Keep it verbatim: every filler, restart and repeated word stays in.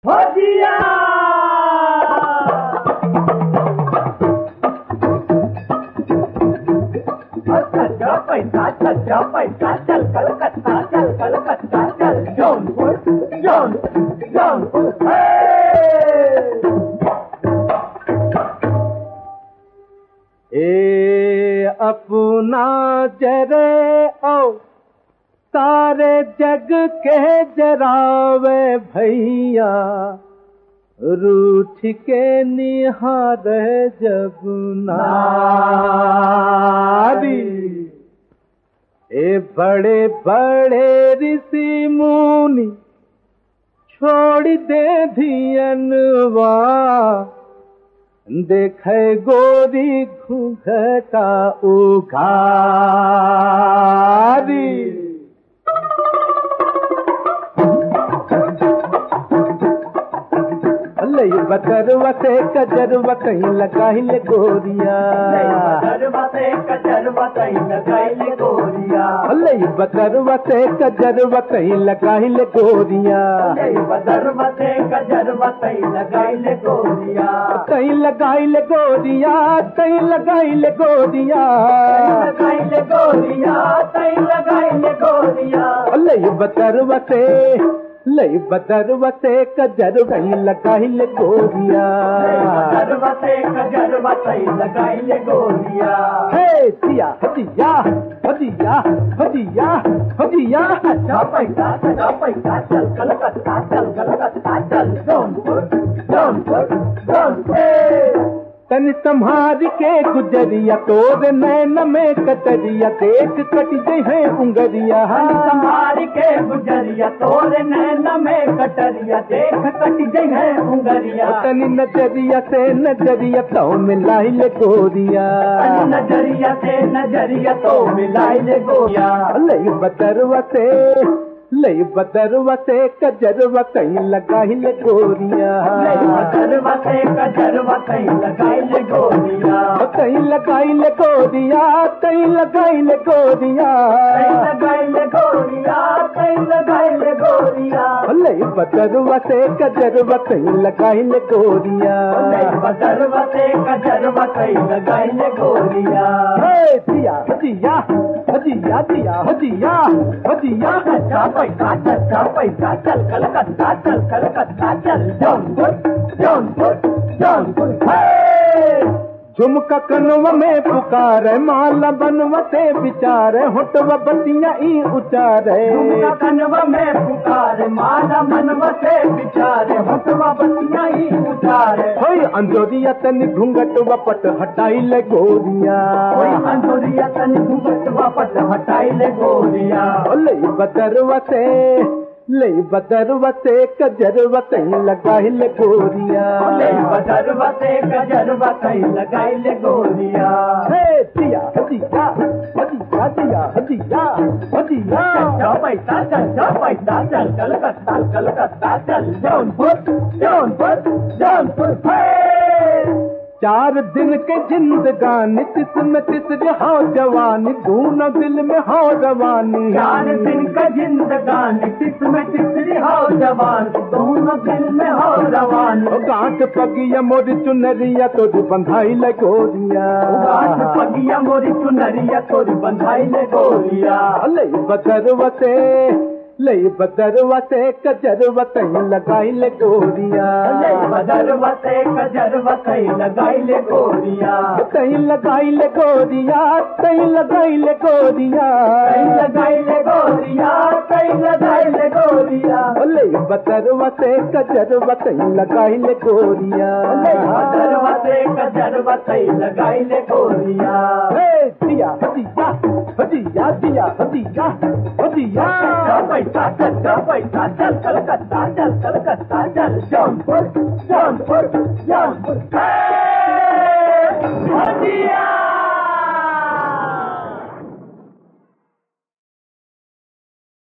भजिया सच्चा पैसा सच्चा पैसा चल कलकत्ता चल कलकत्ता चल जौनपुर जौनपुर जौनपुर ए अपना जरे ओ सारे जग के जरावे भैया रूठ के निहार जब नारी। ए बड़े बड़े ऋषि मुनि छोड़ दे धियनवा देखे गोरी घूंघटा उघारी। लई बकरवा से कजरवा कहीं लगाइल गोरिया बकरवा से कजरवा कहीं लगाइल गोरिया लई बकरवा से कजरवा कहीं लगाइल गोरिया बकरवा से कजरवा कहीं लगाइल गोरिया कहीं लगाइल गोरिया कहीं लगाइल गोरिया लगाइल गोरिया कहीं लगाइल गोरिया लई बकरवा से लई बदरवा से कजर कहीं लगाइल गोरिया बकरवा से कजरवा कहीं लगाइल गोरिया हे जिया हजिया हजिया हजिया हजिया सच्चा पैसा सच्चा पैसा चल कलकत्ता चल कलकत्ता चल जौनपुर जौनपुर जौनपुर तन संहार के गुजरिया तोर नैन में कतरिया देख कट गई है उंगरिया संभाल के गुजरिया तोरे नैन में कटरिया देख कट गई है उंगरिया तन नजरिया से नजरिया तो मिलाई ले गोरिया नजरिया से नजरिया तो मिलाई ले गोरिया लई बदरवा से लई बदरवा से कजरवा कहीं लगाई ले गोरिया बकरवा से कजरवा कहीं लगाई ले गोरिया कहीं लगाई ले गोरिया कहीं लगाई ले गोरिया कहीं लगाई ले गोरिया कहीं लगाई ले गोरिया लई बदरवा से कजरवा कहीं लगाई ले गोरिया बकरवा से कजरवा कहीं लगाई ले गोरिया जिया जिया हजिया जिया हजिया हजिया सच्चा पैसा सच्चा पैसा चल कलकत्ता चल कलकत्ता चल जौनपुर जौनपुर जौनपुर झुमका कनवा में पुकार माला बनवा से विचार होटवा बतिया ई उचार कनवा में पुकार माला मनवा से विचार होटवा बतिया ही उचार होई अंजोरिया तन घूंघटवा पट हटाई ले गोरिया कोई अंजोरिया तन घूंघटवा पट हटाई ले गोरिया लई बदरवा से लई बदरवा से कजरवा कहीं लगाई ले गोरिया बदरवा से कजरवा कहीं लगाई ले गोरिया हे जिया हजिया हजिया जिया हजिया हजिया सच्चा पैसा सच्चा पैसा चल कलकत्ता कलकत्ता चल जौनपुर जौनपुर जौनपुर चार दिन के जिंदगानी तिस में तिसरे हो जवानी दोनों दिल में हो रवानी चार दिन का जिंदगानी किस्म तीसरी हो जवान दोनों दिल में हो रवान गांठ पगिया मोरी चुनरिया तोरी बंधाई ले गोरिया गांठ पगिया मोरी चुनरिया तोरी बंधाई ले गोरिया लई बदरवा से लई बदरवा से कजरवा कहीं लगाई ले गोरिया बदरवा से कजरवा कहीं लगाई ले गोरिया कहीं लगाई ले गोरिया कहीं लगाई ले गोरिया कहीं लगाई ले गोरिया कहीं लगाई ले गोरिया लई बदरवा से कजरवा कहीं लगाई ले गोरिया बदरवा से कजरवा कहीं लगाई ले गोरिया जिया हजिया हजिया जिया हजिया हजिया पैसा सच्चा पैसा चल कलकत्ता चल कलकत्ता चल जौनपुर जौनपुर जौनपुर